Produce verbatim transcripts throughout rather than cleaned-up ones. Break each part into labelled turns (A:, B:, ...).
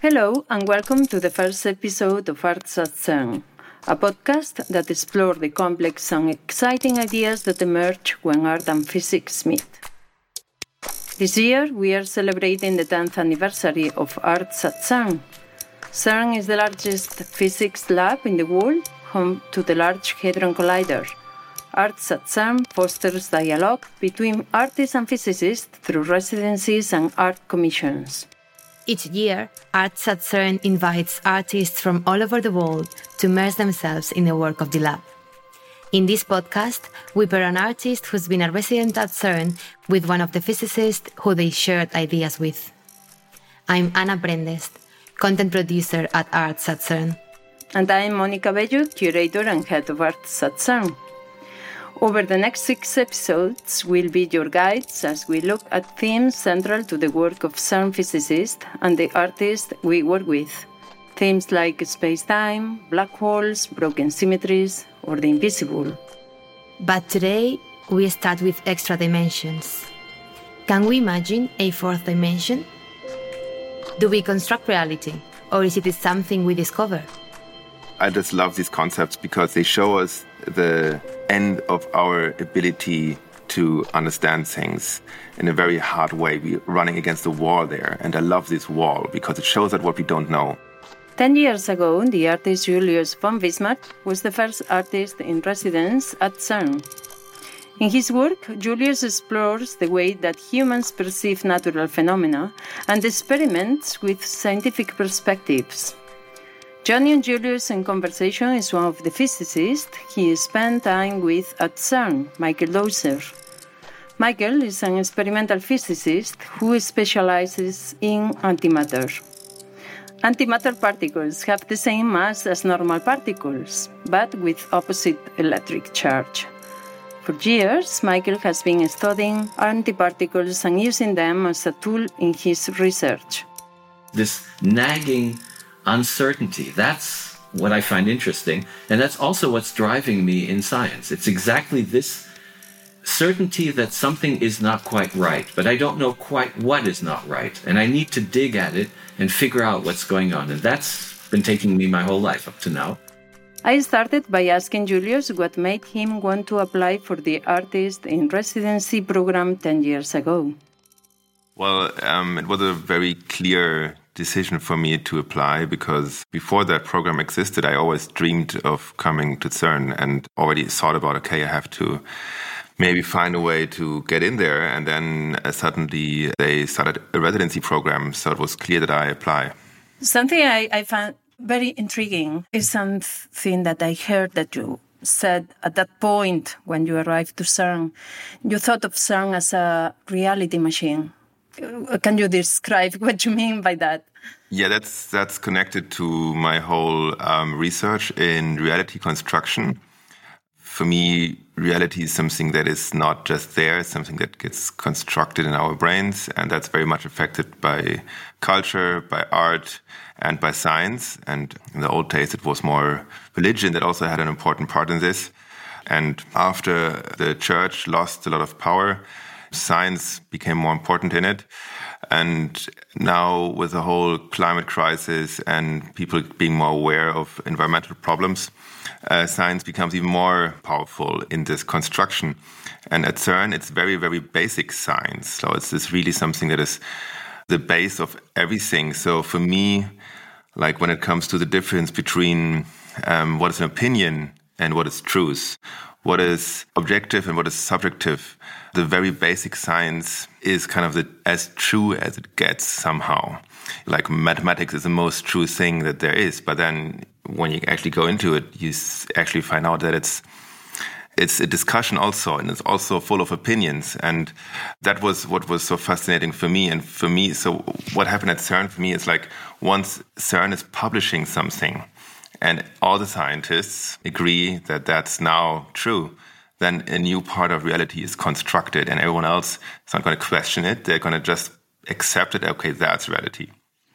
A: Hello and welcome to the first episode of Arts at CERN, a podcast that explores the complex and exciting ideas that emerge when art and physics meet. This year, we are celebrating the tenth anniversary of Arts at CERN. CERN is the largest physics lab in the world, home to the Large Hadron Collider. Arts at CERN fosters dialogue between artists and physicists through residencies and art commissions.
B: Each year, Arts at CERN invites artists from all over the world to immerse themselves in the work of the lab. In this podcast, we pair an artist who's been a resident at CERN with one of the physicists who they shared ideas with. I'm Ana Brendest, content producer at Arts at CERN.
A: And I'm Mónica Bello, curator and head of Arts at CERN. Over the next six episodes, we'll be your guides as we look at themes central to the work of CERN physicists and the artists we work with. Themes like space-time, black holes, broken symmetries, or the invisible.
B: But today, we start with extra dimensions. Can we imagine a fourth dimension? Do we construct reality, or is it something we discover?
C: I just love these concepts because they show us the end of our ability to understand things in a very hard way. We're running against the wall there, and I love this wall because it shows us what we don't know.
A: Ten years ago, the artist Julius von Bismarck was the first artist in residence at CERN. In his work, Julius explores the way that humans perceive natural phenomena and experiments with scientific perspectives. Joining Julius in conversation is one of the physicists he spent time with at CERN, Michael Dowser. Michael is an experimental physicist who specializes in antimatter. Antimatter particles have the same mass as normal particles, but with opposite electric charge. For years, Michael has been studying antiparticles and using them as a tool in his research.
D: This nagging uncertainty, that's what I find interesting, and that's also what's driving me in science. It's exactly this certainty that something is not quite right, but I don't know quite what is not right, and I need to dig at it and figure out what's going on, and that's been taking me my whole life up to now.
A: I started by asking Julius what made him want to apply for the Artist in Residency program ten years ago.
C: Well, um, it was a very clear decision for me to apply because before that program existed, I always dreamed of coming to CERN and already thought about, okay, I have to maybe find a way to get in there. And then uh, suddenly they started a residency program, so it was clear that I apply.
A: Something I, I found very intriguing is something that I heard that you said at that point when you arrived to CERN. You thought of CERN as a reality machine. Can you describe what you mean by that?
C: Yeah, that's that's connected to my whole um, research in reality construction. For me, reality is something that is not just there, something that gets constructed in our brains, and that's very much affected by culture, by art, and by science. And in the old days, it was more religion that also had an important part in this. And after the church lost a lot of power, science became more important in it. And now with the whole climate crisis and people being more aware of environmental problems, uh, science becomes even more powerful in this construction. And at CERN, it's very, very basic science. So it's, it's really something that is the base of everything. So for me, like when it comes to the difference between um, what is an opinion and what is truth, what is objective and what is subjective, the very basic science is kind of the, as true as it gets somehow. Like mathematics is the most true thing that there is, but then when you actually go into it, you actually find out that it's it's a discussion also, and it's also full of opinions. And that was what was so fascinating for me. And for me, so what happened at CERN for me is like once CERN is publishing something, and all the scientists agree that that's now true, then a new part of reality is constructed and everyone else is not going to question it. They're going to just accept it. Okay, that's reality.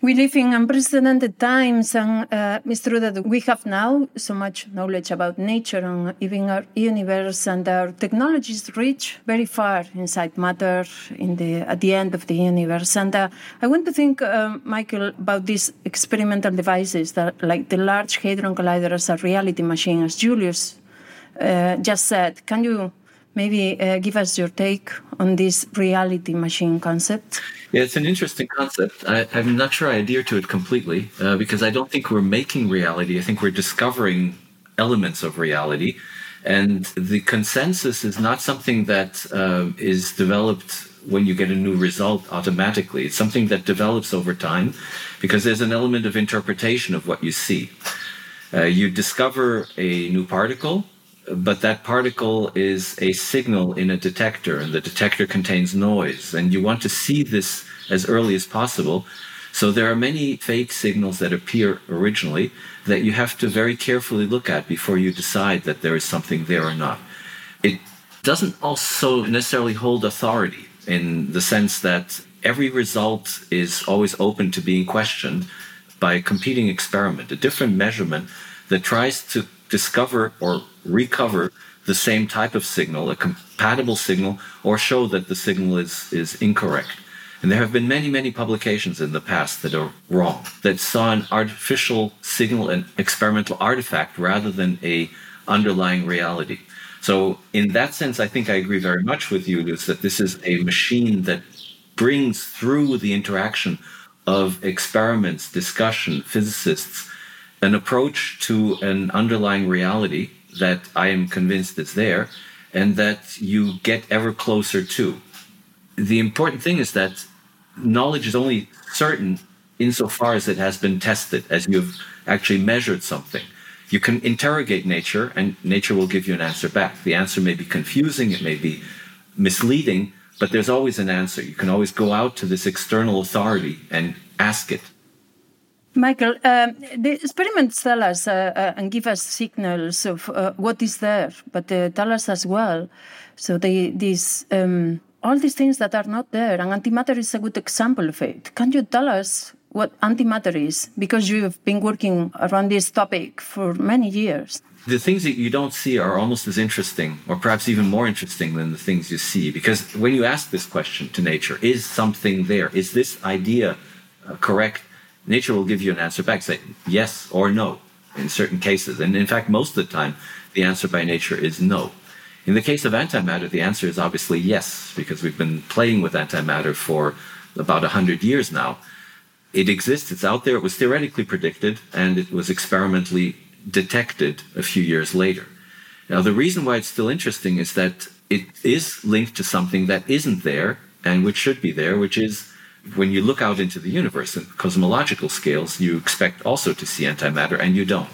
A: We live in unprecedented times, and uh, it's true that we have now so much knowledge about nature and even our universe, and our technologies reach very far inside matter in the at the end of the universe. And uh, I want to think, uh, Michael, about these experimental devices that, like the Large Hadron Collider, as a reality machine, as Julius uh, just said. Can you maybe uh, give us your take on this reality machine concept?
D: Yeah, it's an interesting concept. I, I'm not sure I adhere to it completely uh, because I don't think we're making reality. I think we're discovering elements of reality. And the consensus is not something that uh, is developed when you get a new result automatically. It's something that develops over time because there's an element of interpretation of what you see. Uh, you discover a new particle, but that particle is a signal in a detector, and the detector contains noise, and you want to see this as early as possible. So there are many fake signals that appear originally that you have to very carefully look at before you decide that there is something there or not. It doesn't also necessarily hold authority in the sense that every result is always open to being questioned by a competing experiment, a different measurement that tries to discover or recover the same type of signal, a compatible signal, or show that the signal is, is incorrect. And there have been many, many publications in the past that are wrong, that saw an artificial signal, an experimental artifact, rather than a underlying reality. So in that sense, I think I agree very much with you, Luz, that this is a machine that brings through the interaction of experiments, discussion, physicists, an approach to an underlying reality that I am convinced is there and that you get ever closer to. The important thing is that knowledge is only certain insofar as it has been tested, as you've actually measured something. You can interrogate nature, and nature will give you an answer back. The answer may be confusing, it may be misleading, but there's always an answer. You can always go out to this external authority and ask it.
A: Michael, um, the experiments tell us uh, uh, and give us signals of uh, what is there, but uh, tell us as well. So they, these um, all these things that are not there, and antimatter is a good example of it. Can you tell us what antimatter is? Because you've been working around this topic for many years.
D: The things that you don't see are almost as interesting, or perhaps even more interesting than the things you see. Because when you ask this question to nature, is something there? Is this idea uh, correct? Nature will give you an answer back, say yes or no in certain cases. And in fact, most of the time, the answer by nature is no. In the case of antimatter, the answer is obviously yes, because we've been playing with antimatter for about one hundred years now. It exists, it's out there, it was theoretically predicted, and it was experimentally detected a few years later. Now, the reason why it's still interesting is that it is linked to something that isn't there, and which should be there, which is when you look out into the universe in cosmological scales, you expect also to see antimatter, and you don't.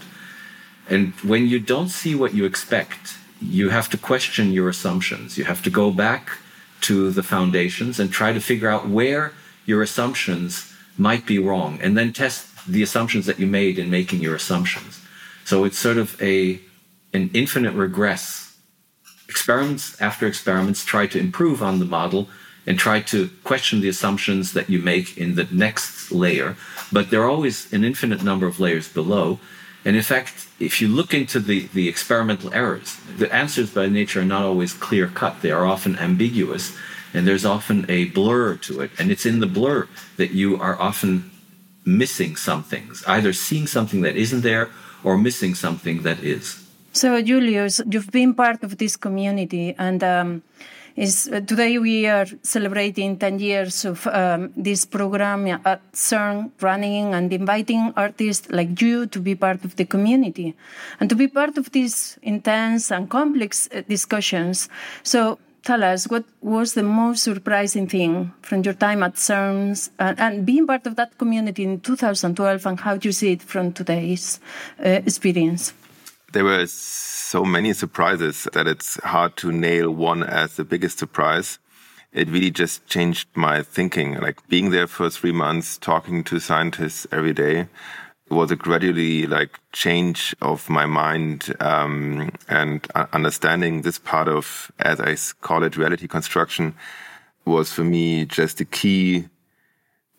D: And when you don't see what you expect, you have to question your assumptions. You have to go back to the foundations and try to figure out where your assumptions might be wrong, and then test the assumptions that you made in making your assumptions. So it's sort of a an infinite regress. Experiments after experiments try to improve on the model and try to question the assumptions that you make in the next layer, but there are always an infinite number of layers below. And in fact, if you look into the, the experimental errors, the answers by nature are not always clear-cut. They are often ambiguous, and there's often a blur to it. And it's in the blur that you are often missing some things, either seeing something that isn't there or missing something that is.
A: So, Julius, you've been part of this community, and um, is uh, today we are celebrating ten years of um, this program at CERN running and inviting artists like you to be part of the community and to be part of these intense and complex uh, discussions. So tell us, what was the most surprising thing from your time at CERN and, and being part of that community in two thousand twelve, and how do you see it from today's uh, experience?
C: There were so many surprises that it's hard to nail one as the biggest surprise. It really just changed my thinking. Like being there for three months, talking to scientists every day, was a gradually like change of my mind um, and understanding this part of, as I call it, reality construction, was for me just the key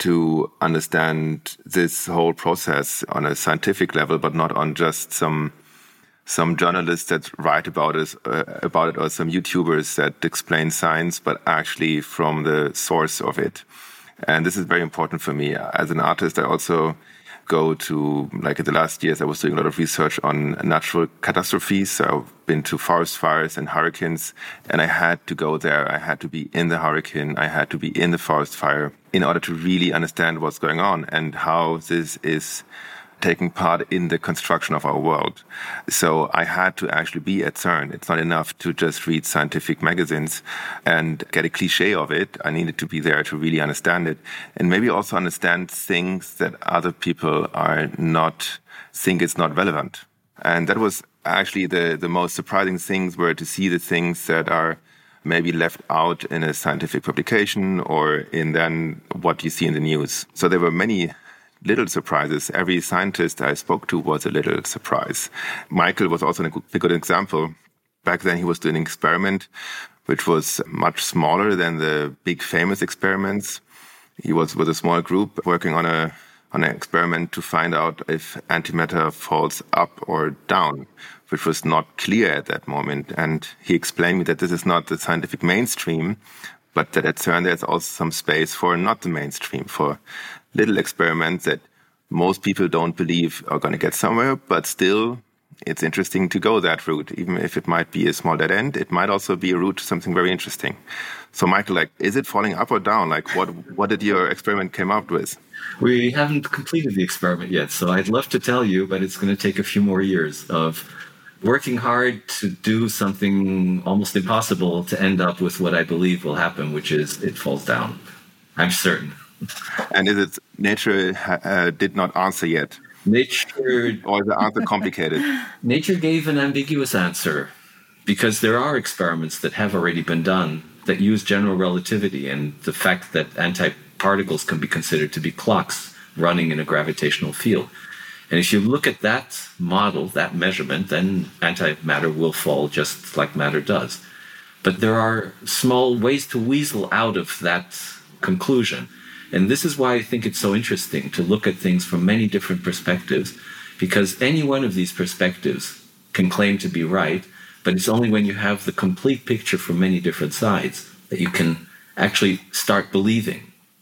C: to understand this whole process on a scientific level, but not on just some some journalists that write about it, uh, about it or some YouTubers that explain science, but actually from the source of it. And this is very important for me. As an artist, I also go to, like in the last years, I was doing a lot of research on natural catastrophes. So I've been to forest fires and hurricanes, and I had to go there. I had to be in the hurricane. I had to be in the forest fire in order to really understand what's going on and how this is taking part in the construction of our world. So I had to actually be at CERN. It's not enough to just read scientific magazines and get a cliche of it. I needed to be there to really understand it and maybe also understand things that other people are not, think it's not relevant. And that was actually the, the most surprising things were to see the things that are maybe left out in a scientific publication or in then what you see in the news. So there were many little surprises. Every scientist I spoke to was a little surprise. Michael was also a good example. Back then he was doing an experiment which was much smaller than the big famous experiments. He was with a small group working on a on an experiment to find out if antimatter falls up or down, which was not clear at that moment. And he explained me that this is not the scientific mainstream, but that at CERN there's also some space for not the mainstream, for little experiments that most people don't believe are going to get somewhere, but still it's interesting to go that route. Even if it might be a small dead end, it might also be a route to something very interesting. So Michael, like, is it falling up or down? Like, what what did your experiment come up with?
D: We haven't completed the experiment yet, so I'd love to tell you, but it's going to take a few more years of working hard to do something almost impossible to end up with what I believe will happen, which is it falls down. I'm certain.
C: And is it nature uh, did not answer yet?
D: Nature...
C: Or is the answer complicated?
D: Nature gave an ambiguous answer because there are experiments that have already been done that use general relativity and the fact that antiparticles can be considered to be clocks running in a gravitational field. And if you look at that model, that measurement, then antimatter will fall just like matter does. But there are small ways to weasel out of that conclusion. And this is why I think it's so interesting to look at things from many different perspectives, because any one of these perspectives can claim to be right, but it's only when you have the complete picture from many different sides that you can actually start believing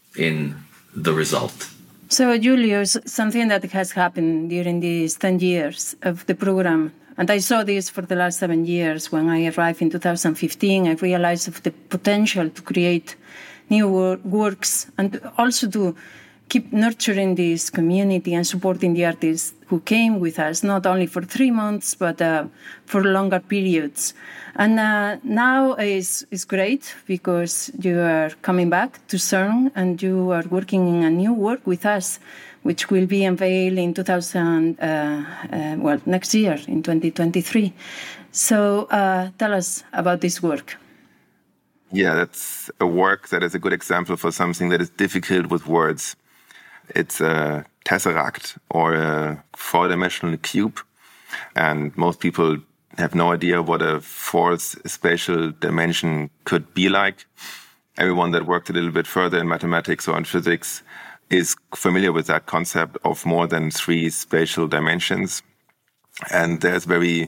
D: in the result.
A: So, Julius, something that has happened during these ten years of the program, and I saw this for the last seven years. When I arrived in two thousand fifteen, I realized of the potential to create new works and also to keep nurturing this community and supporting the artists who came with us, not only for three months, but uh, for longer periods. And uh, now is is great because you are coming back to CERN and you are working in a new work with us, which will be unveiled in two thousand, uh, uh, well, next year in twenty twenty-three. So uh, tell us about this work.
C: Yeah, that's a work that is a good example for something that is difficult with words. It's a tesseract or a four-dimensional cube. And most people have no idea what a fourth spatial dimension could be like. Everyone that worked a little bit further in mathematics or in physics is familiar with that concept of more than three spatial dimensions. And there's very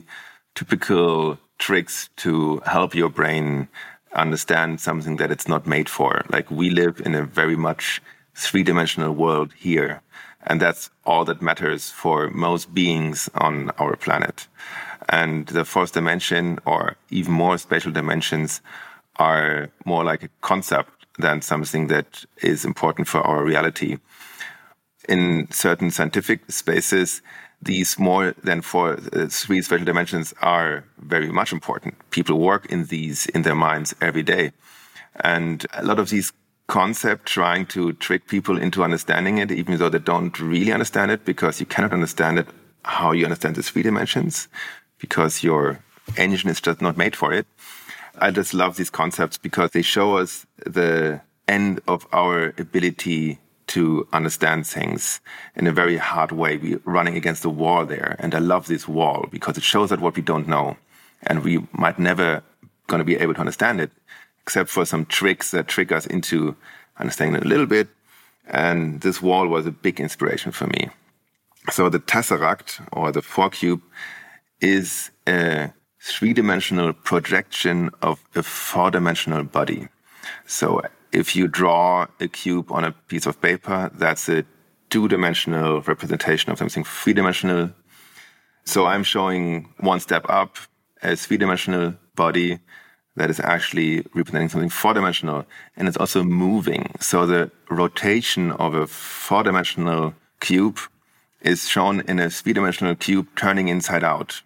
C: typical tricks to help your brain understand something that it's not made for. Like, we live in a very much three-dimensional world here, and that's all that matters for most beings on our planet. And the fourth dimension, or even more spatial dimensions, are more like a concept than something that is important for our reality. In certain scientific spaces, these more than four, uh, three spatial dimensions are very much important. People work in these in their minds every day. And a lot of these concepts trying to trick people into understanding it, even though they don't really understand it, because you cannot understand it how you understand the three dimensions, because your engine is just not made for it. I just love these concepts because they show us the end of our ability to understand things in a very hard way. We're running against a wall there. And I love this wall because it shows us what we don't know. And we might never going to be able to understand it, except for some tricks that trick us into understanding it a little bit. And this wall was a big inspiration for me. So the tesseract, or the four cube, is a three-dimensional projection of a four-dimensional body. So if you draw a cube on a piece of paper, that's a two-dimensional representation of something three-dimensional. So I'm showing one step up, a three-dimensional body that is actually representing something four-dimensional, and it's also moving. So the rotation of a four-dimensional cube is shown in a three-dimensional cube turning inside out.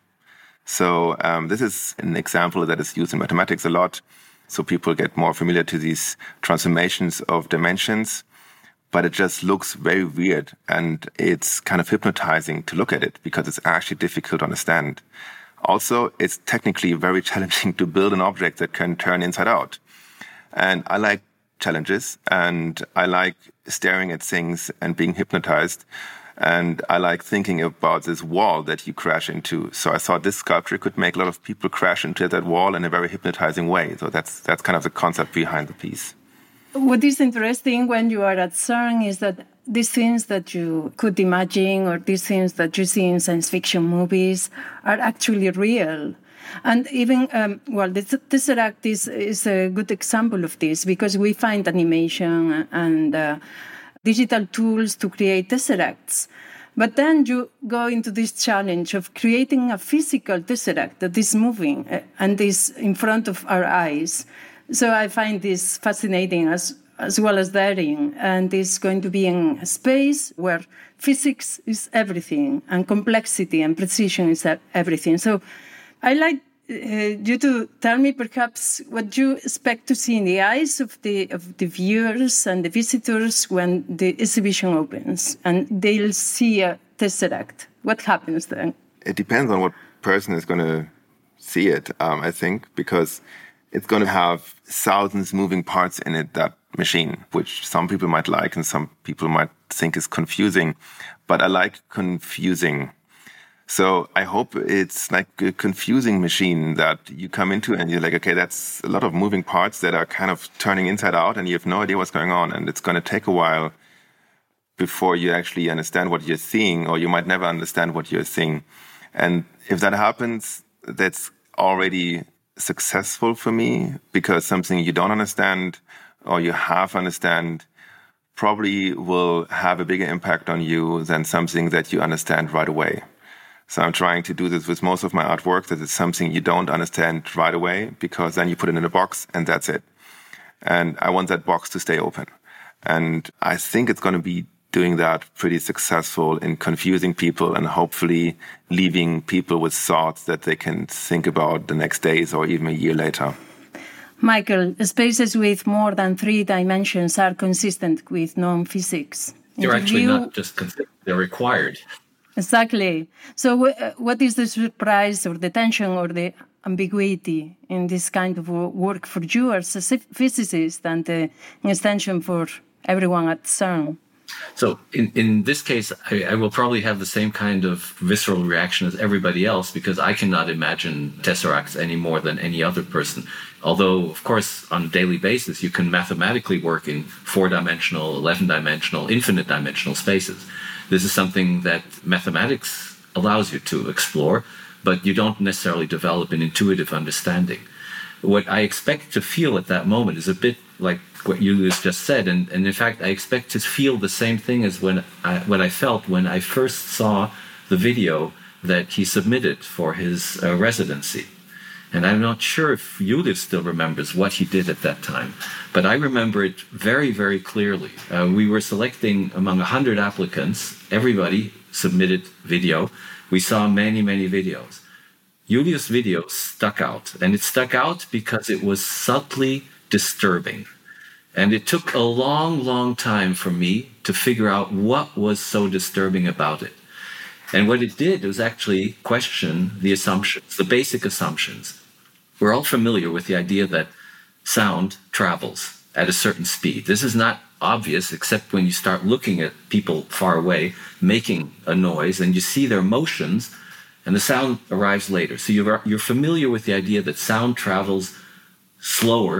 C: So um, this is an example that is used in mathematics a lot. So people get more familiar to these transformations of dimensions, but it just looks very weird, and it's kind of hypnotizing to look at it because it's actually difficult to understand. Also, it's technically very challenging to build an object that can turn inside out. And I like challenges, and I like staring at things and being hypnotized. And I like thinking about this wall that you crash into. So I thought this sculpture could make a lot of people crash into that wall in a very hypnotizing way. So that's that's kind of the concept behind the piece.
A: What is interesting when you are at CERN is that these things that you could imagine or these things that you see in science fiction movies are actually real. And even, um, well, the Tesseract is, is a good example of this because we find animation and uh, digital tools to create tesseracts. But then you go into this challenge of creating a physical tesseract that is moving and is in front of our eyes. So I find this fascinating as as well as daring, and it's going to be in a space where physics is everything and complexity and precision is everything. So I'd like uh, you to tell me perhaps what you expect to see in the eyes of the of the viewers and the visitors when the exhibition opens and they'll see a tesseract. What happens then?
C: It depends on what person is going to see it, um, I think, because it's going to have thousands moving parts in it, that machine, which some people might like and some people might think is confusing. But I like confusing. So I hope it's like a confusing machine that you come into and you're like, okay, that's a lot of moving parts that are kind of turning inside out and you have no idea what's going on. And it's going to take a while before you actually understand what you're seeing, or you might never understand what you're seeing. And if that happens, that's already successful for me, because something you don't understand or you half understand probably will have a bigger impact on you than something that you understand right away. So I'm trying to do this with most of my artwork, that it's something you don't understand right away, because then you put it in a box and that's it. And I want that box to stay open. And I think it's going to be doing that pretty successful in confusing people and hopefully leaving people with thoughts that they can think about the next days or even a year later.
A: Michael, spaces with more than three dimensions are consistent with known physics.
D: They're actually you... not just consistent, they're required.
A: Exactly. So uh, what is the surprise or the tension or the ambiguity in this kind of work for you as a physicist and uh, an extension for everyone at CERN?
D: So in, in this case, I, I will probably have the same kind of visceral reaction as everybody else, because I cannot imagine tesseracts any more than any other person. Although, of course, on a daily basis, you can mathematically work in four-dimensional, eleven-dimensional, infinite-dimensional spaces. This is something that mathematics allows you to explore, but you don't necessarily develop an intuitive understanding. What I expect to feel at that moment is a bit like what Julius just said, and, and in fact, I expect to feel the same thing as when I, what I felt when I first saw the video that he submitted for his uh, residency. And I'm not sure if Julius still remembers what he did at that time, but I remember it very, very clearly. Uh, we were selecting among one hundred applicants. Everybody submitted video. We saw many, many videos. Julius' video stuck out, and it stuck out because it was subtly disturbing. And it took a long, long time for me to figure out what was so disturbing about it. And what it did was actually question the assumptions, the basic assumptions. We're all familiar with the idea that sound travels at a certain speed. This is not obvious except when you start looking at people far away making a noise and you see their motions, and the sound arrives later. So you're, you're familiar with the idea that sound travels slower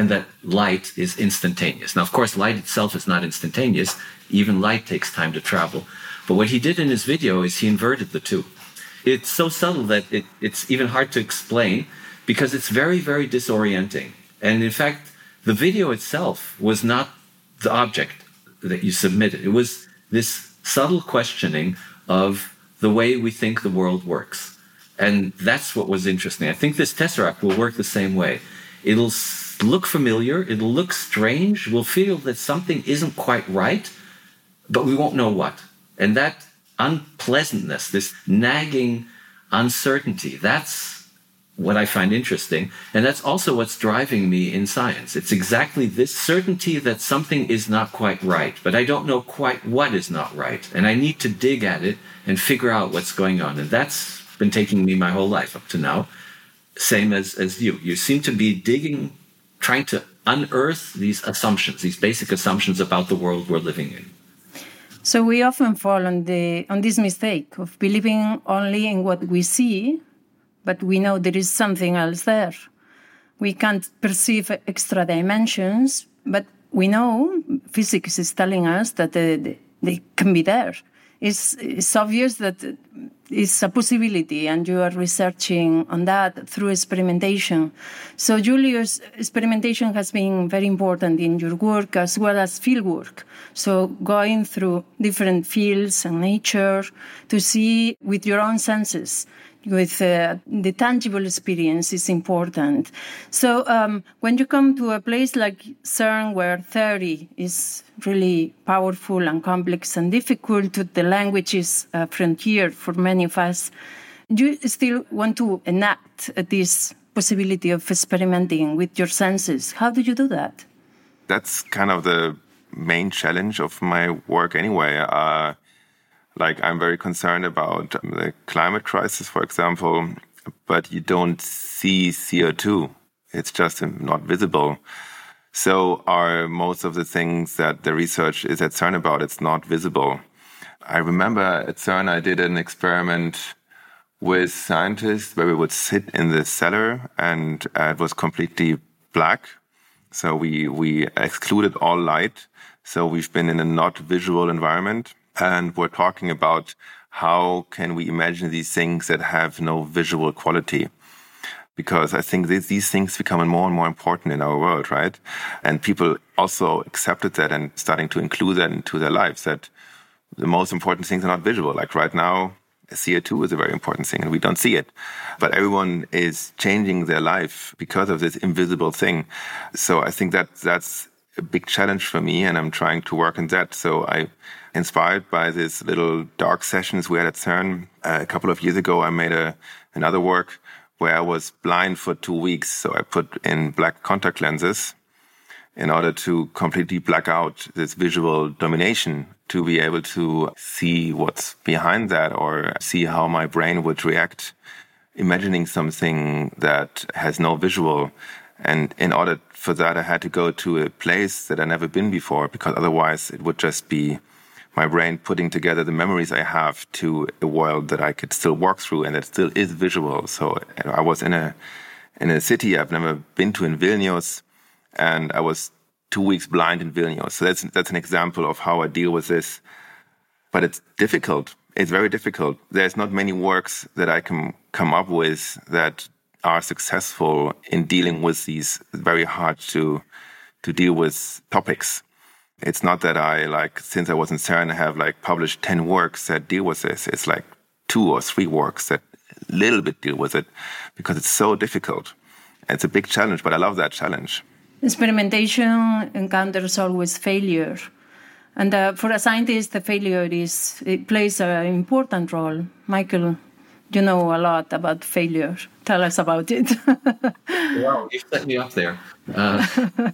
D: and that light is instantaneous. Now, of course, light itself is not instantaneous. Even light takes time to travel. But what he did in his video is he inverted the two. It's so subtle that it, it's even hard to explain because it's very, very disorienting. And in fact, the video itself was not the object that you submitted. It was this subtle questioning of the way we think the world works. And that's what was interesting. I think this tesseract will work the same way. It'll look familiar, it'll look strange, we'll feel that something isn't quite right, but we won't know what. And that unpleasantness, this nagging uncertainty, that's what I find interesting. And that's also what's driving me in science. It's exactly this certainty that something is not quite right, but I don't know quite what is not right. And I need to dig at it and figure out what's going on. And that's been taking me my whole life up to now. Same as, as you. You seem to be digging, trying to unearth these assumptions, these basic assumptions about the world we're living in.
A: So we often fall on the on this mistake of believing only in what we see, but we know there is something else there. We can't perceive extra dimensions, but we know physics is telling us that they, they can be there. It's, it's obvious that it's a possibility, and you are researching on that through experimentation. So, Julius, experimentation has been very important in your work as well as field work. So, going through different fields and nature to see with your own senses, with uh, the tangible experience is important. So um, when you come to a place like CERN, where theory is really powerful and complex and difficult, the language is a frontier for many of us, you still want to enact this possibility of experimenting with your senses. How do you do that?
C: That's kind of the main challenge of my work anyway. Uh, Like, I'm very concerned about the climate crisis, for example, but you don't see C O two. It's just not visible. So are most of the things that the research is at CERN about, it's not visible. I remember at CERN I did an experiment with scientists where we would sit in the cellar and uh, it was completely black. So we, we excluded all light. So we've been in a not visual environment. And we're talking about how can we imagine these things that have no visual quality. Because I think these, these things become more and more important in our world, right? And people also accepted that and starting to include that into their lives, that the most important things are not visual. Like right now, C O two is a very important thing and we don't see it. But everyone is changing their life because of this invisible thing. So I think that that's a big challenge for me and I'm trying to work on that. So I, inspired by these little dark sessions we had at CERN, uh, a couple of years ago, I made a, another work where I was blind for two weeks. So I put in black contact lenses in order to completely black out this visual domination, to be able to see what's behind that or see how my brain would react, imagining something that has no visual. And in order for that, I had to go to a place that I'd never been before, because otherwise it would just be my brain putting together the memories I have to a world that I could still walk through and that still is visual. So I was in a in a city I've never been to in Vilnius, and I was two weeks blind in Vilnius. So that's that's an example of how I deal with this. But it's difficult. It's very difficult. There's not many works that I can come up with that are successful in dealing with these very hard to to deal with topics. It's not that I, like, since I was in CERN, I have, like, published ten works that deal with this. It's, like, two or three works that a little bit deal with it because it's so difficult. It's a big challenge, but I love that challenge.
A: Experimentation encounters always failure. And uh, for a scientist, the failure is it plays an important role. Michael, you know a lot about failure. Tell us about it.
D: Wow, you set me up there. Uh,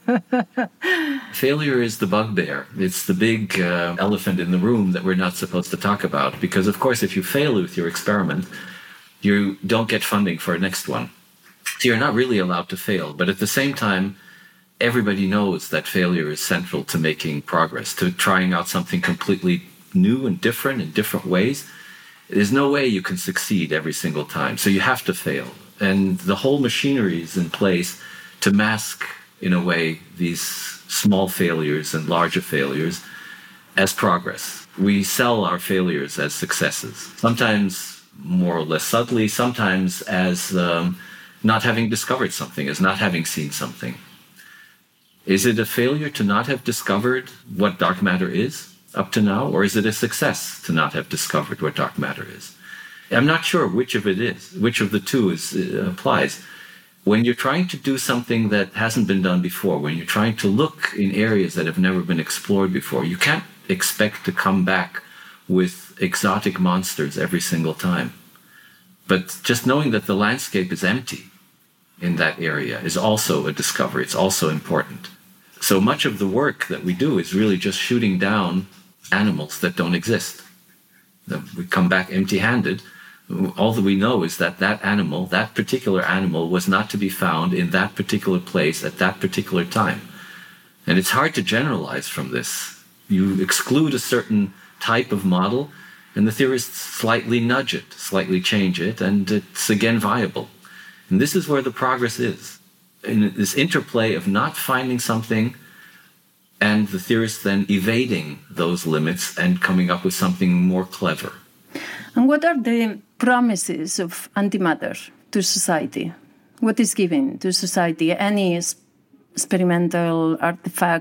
D: failure is the bugbear. It's the big uh, elephant in the room that we're not supposed to talk about. Because, of course, if you fail with your experiment, you don't get funding for a next one. So you're not really allowed to fail. But at the same time, everybody knows that failure is central to making progress, to trying out something completely new and different in different ways. There's no way you can succeed every single time. So you have to fail. And the whole machinery is in place to mask in a way, these small failures and larger failures as progress. We sell our failures as successes, sometimes more or less subtly, sometimes as um, not having discovered something, as not having seen something. Is it a failure to not have discovered what dark matter is up to now, or is it a success to not have discovered what dark matter is? I'm not sure which of it is, which of the two is, uh, applies. When you're trying to do something that hasn't been done before, when you're trying to look in areas that have never been explored before, you can't expect to come back with exotic monsters every single time. But just knowing that the landscape is empty in that area is also a discovery. It's also important. So much of the work that we do is really just shooting down animals that don't exist. We come back empty-handed. All that we know is that that animal, that particular animal, was not to be found in that particular place at that particular time. And it's hard to generalize from this. You exclude a certain type of model, and the theorists slightly nudge it, slightly change it, and it's again viable. And this is where the progress is, in this interplay of not finding something and the theorists then evading those limits and coming up with something more clever.
A: And what are the promises of antimatter to society? What is given to society? Any experimental artifact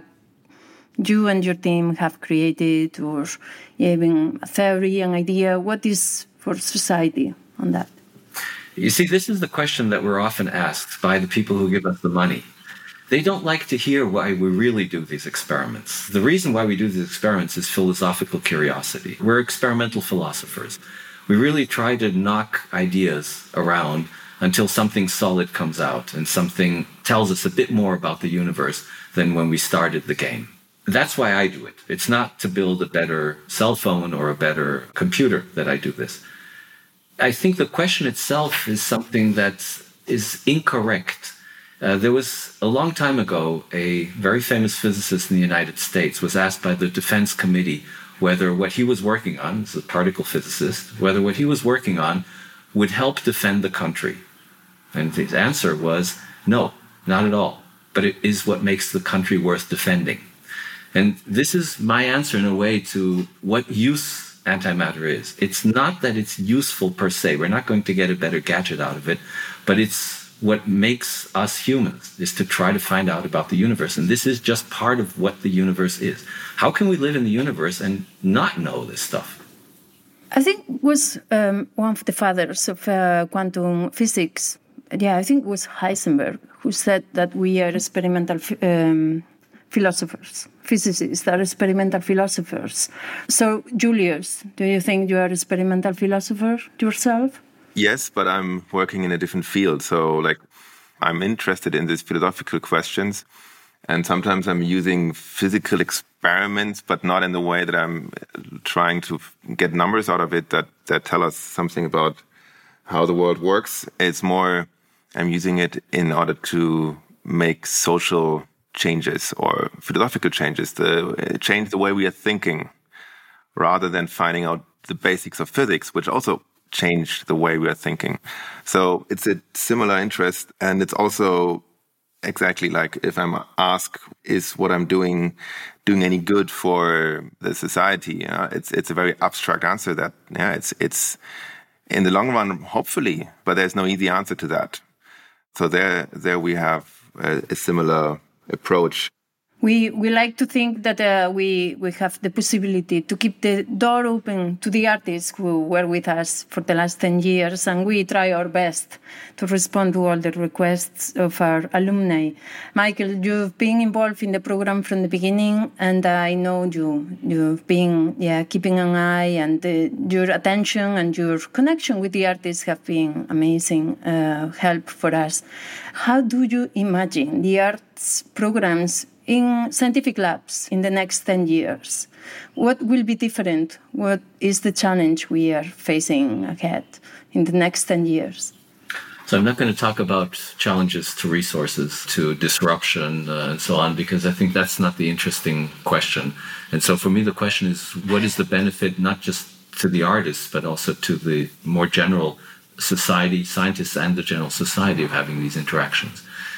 A: you and your team have created, or even a theory, an idea? What is for society on that?
D: You see, this is the question that we're often asked by the people who give us the money. They don't like to hear why we really do these experiments. The reason why we do these experiments is philosophical curiosity. We're experimental philosophers. We really try to knock ideas around until something solid comes out and something tells us a bit more about the universe than when we started the game. That's why I do it. It's not to build a better cell phone or a better computer that I do this. I think the question itself is something that is incorrect. Uh, there was, a long time ago, a very famous physicist in the United States was asked by the Defense Committee whether what he was working on, as a particle physicist, whether what he was working on would help defend the country. And his answer was, no, not at all. But it is what makes the country worth defending. And this is my answer in a way to what use antimatter is. It's not that it's useful per se. We're not going to get a better gadget out of it, but it's what makes us humans, is to try to find out about the universe. And this is just part of what the universe is. How can we live in the universe and not know this stuff?
A: I think it was um, one of the fathers of uh, quantum physics, yeah, I think it was Heisenberg, who said that we are experimental um, philosophers, physicists that are experimental philosophers. So, Julius, do you think you are an experimental philosopher yourself?
C: Yes, but I'm working in a different field. So, like, I'm interested in these philosophical questions. And sometimes I'm using physical experiments, but not in the way that I'm trying to get numbers out of it that, that tell us something about how the world works. It's more, I'm using it in order to make social changes or philosophical changes, to change the way we are thinking, rather than finding out the basics of physics, which also change the way we are thinking. So it's a similar interest, and it's also exactly like if I'm asked, is what I'm doing doing any good for the society? Uh, it's it's a very abstract answer that, yeah, it's it's in the long run, hopefully, but there's no easy answer to that. So there there we have a, a similar approach.
A: We we like to think that uh, we we have the possibility to keep the door open to the artists who were with us for the last ten years, and we try our best to respond to all the requests of our alumni. Michael, you've been involved in the program from the beginning, and I know you you've been yeah keeping an eye, and uh, your attention and your connection with the artists have been amazing uh, help for us. How do you imagine the arts programs in scientific labs in the next ten years? What will be different? What is the challenge we are facing ahead in the next ten years?
D: So I'm not going to talk about challenges to resources, to disruption, uh, and so on, because I think that's not the interesting question. And so for me, the question is, what is the benefit not just to the artists, but also to the more general society, scientists and the general society, of having these interactions?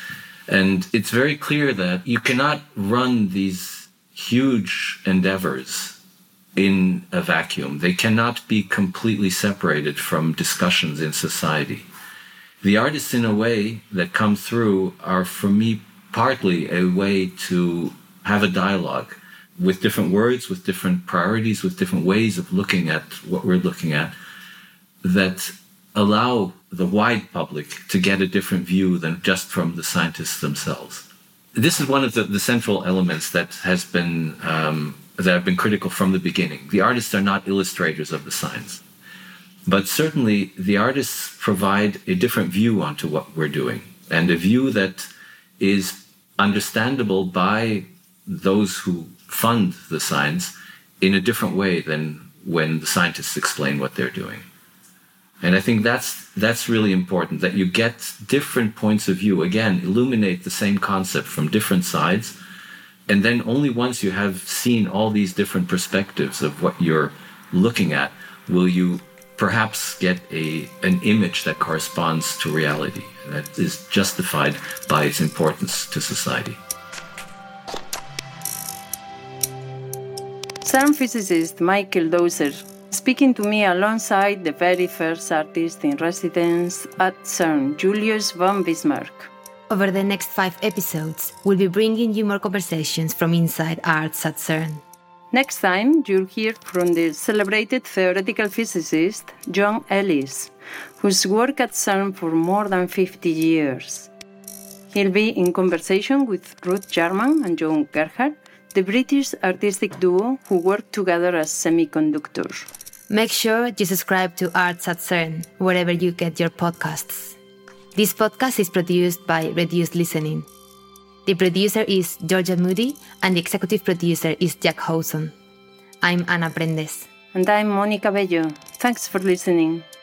D: And it's very clear that you cannot run these huge endeavors in a vacuum. They cannot be completely separated from discussions in society. The artists, in a way, that come through are, for me, partly a way to have a dialogue with different words, with different priorities, with different ways of looking at what we're looking at, that allow the wide public to get a different view than just from the scientists themselves. This is one of the, the central elements that has been um, that have been critical from the beginning. The artists are not illustrators of the science, but certainly the artists provide a different view onto what we're doing, and a view that is understandable by those who fund the science in a different way than when the scientists explain what they're doing. And I think that's that's really important, that you get different points of view. Again, illuminate the same concept from different sides. And then only once you have seen all these different perspectives of what you're looking at, will you perhaps get a an image that corresponds to reality, that is justified by its importance to society.
A: CERN physicist Michael Dowser speaking to me alongside the very first artist in residence at CERN, Julius von Bismarck.
B: Over the next five episodes, we'll be bringing you more conversations from inside Arts at CERN.
A: Next time, you'll hear from the celebrated theoretical physicist John Ellis, who's worked at CERN for more than fifty years. He'll be in conversation with Ruth Jarman and John Gerhardt, the British artistic duo who work together as semiconductors.
B: Make sure you subscribe to Arts at CERN, wherever you get your podcasts. This podcast is produced by Reduced Listening. The producer is Georgia Moody, and the executive producer is Jack Howson. I'm Ana Prendes.
A: And I'm Mónica Bello. Thanks for listening.